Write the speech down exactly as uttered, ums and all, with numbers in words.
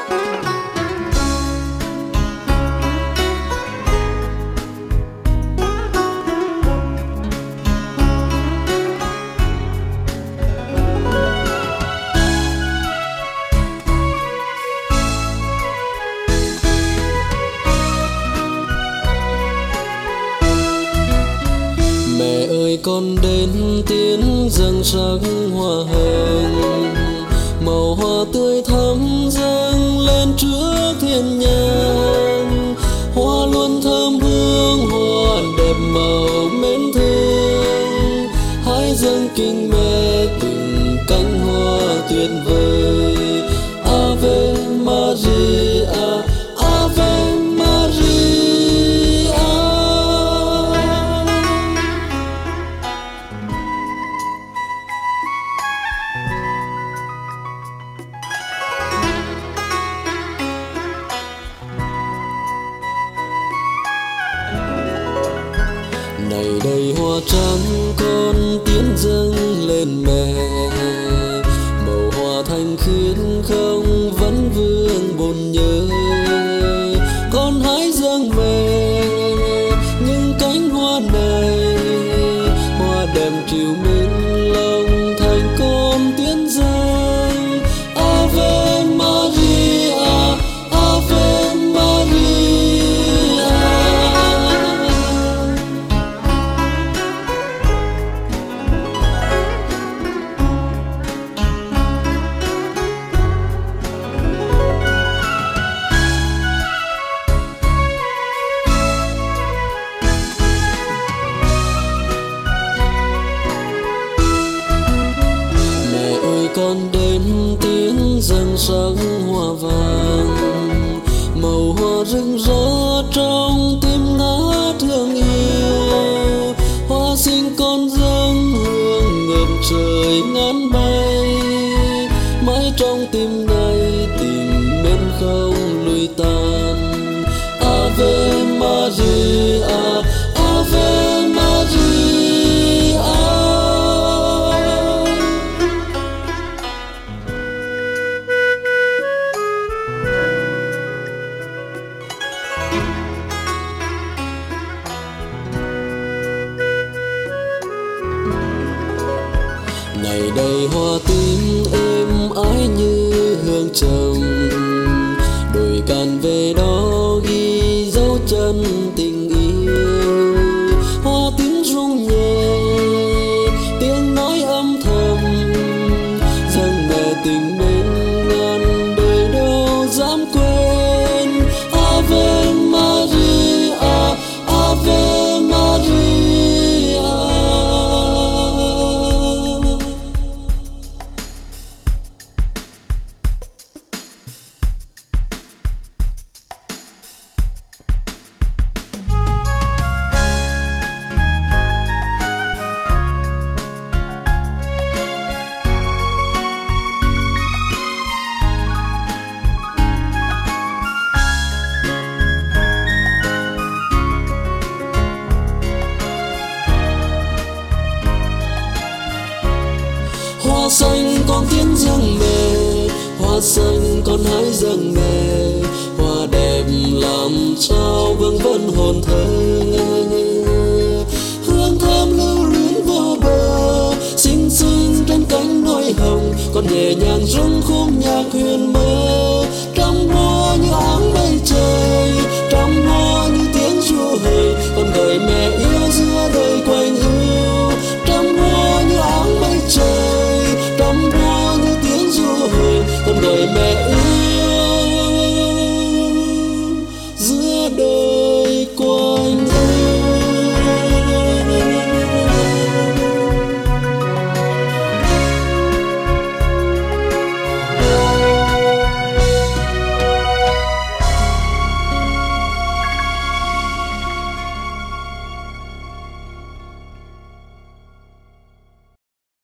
Con đến tiến dâng sắc hoa hồng, màu hoa tươi thắm dâng lên trước thiên nhang. Hoa luôn thơm hương, hoa đẹp màu mến thương. Hãy dâng kính mẹ từng cánh hoa tuyệt vời. Ave Maria, Ave Maria. Này đây hoa trắng con tiến dâng lên mẹ, màu hoa thanh khiết không vấn vương buồn nhớ. Con hãy dâng mẹ những cánh hoa này, hoa đẹp trìu mến lòng thành con tiến dâng. Ave Maria, Ave Maria. Con đến tiếng dâng sắc hoa vàng, màu hoa rực rỡ trong tim ngát thương yêu. Hoa xinh con dâng hương ngập trời ngàn bay, mãi trong tim này tình mến không lụi tàn. Ave Maria, Ave Maria. Này đây hoa tím êm ái như hương trầm, đồi cạn về đó ghi dấu chân tình yêu. Hoa tím rung nhẹ tiếng nói âm thầm, dâng mẹ tình mến ngàn đời đâu dám quên. Ave Maria, Ave Maria. Hoa xanh con tiến dâng mẹ, hoa xanh con hãy dâng mẹ. Hoa đẹp làm trao vương vấn hồn thơ, hương thơm lưu luyến vô bờ. Xinh xinh trên cánh đôi hồng, con nhẹ nhàng rung khúc nhạc huyền mơ.